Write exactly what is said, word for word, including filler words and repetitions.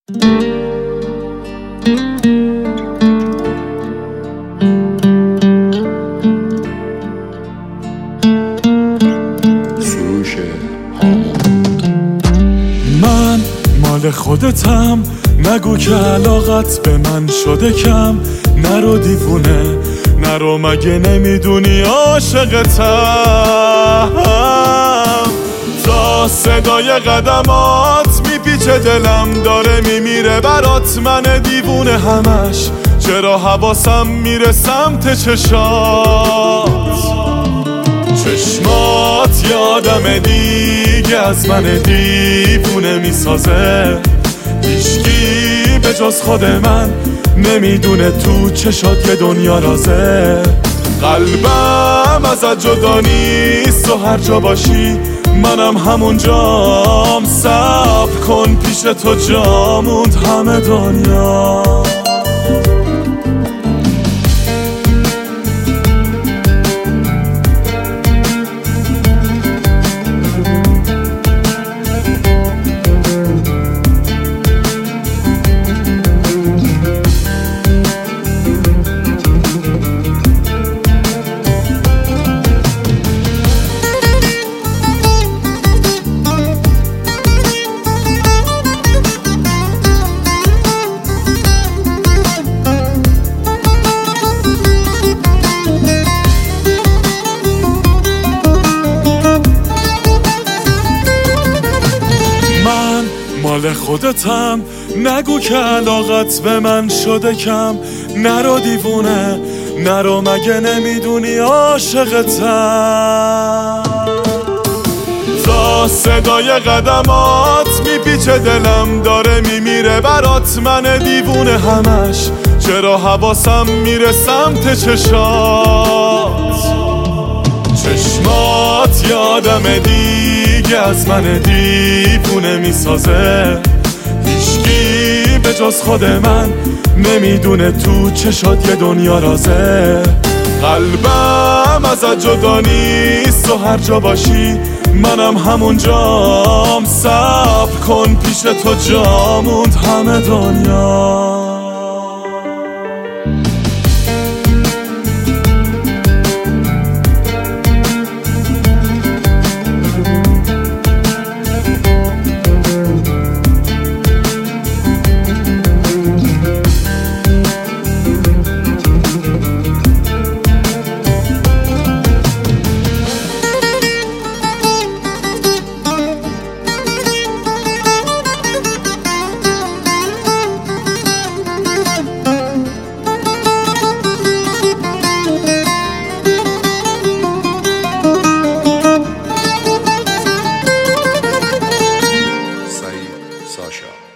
من مال خودتم، نگو که علاقت به من شده کم. نرو دیوونه، نرو مگه نمیدونی عاشقتم. تا صدای قدمات میپیچه دلم، داره میمیره برات من دیوونه همش. چرا حواسم میره سمت چشات، چشمات یادم دیگه از من دیوونه میسازه. هیچکی به جز خود من نمیدونه تو چشات یه دنیا رازه. قلبم ازت جدا نیست و هر جا باشی منم همونجام. صبر کن پیش تو جا موند همه دنیا. مال خودتم، نگو که علاقت به من شده کم. نرو دیوونه، نرو مگه نمیدونی عاشقتم. تا صدای قدمات میپیچه دلم، داره میمیره برات من دیوونه همش. چرا حواسم میره سمت چشات، چشمات یادم دیگه از من دیوونه میسازه. هیچکی به جز خود من نمیدونه تو چشات یه دنیا رازه. قلبم ازت جدا نیست و هر جا باشی منم همونجام. صبر کن پیش تو جا موند همه دنیا. Sasha.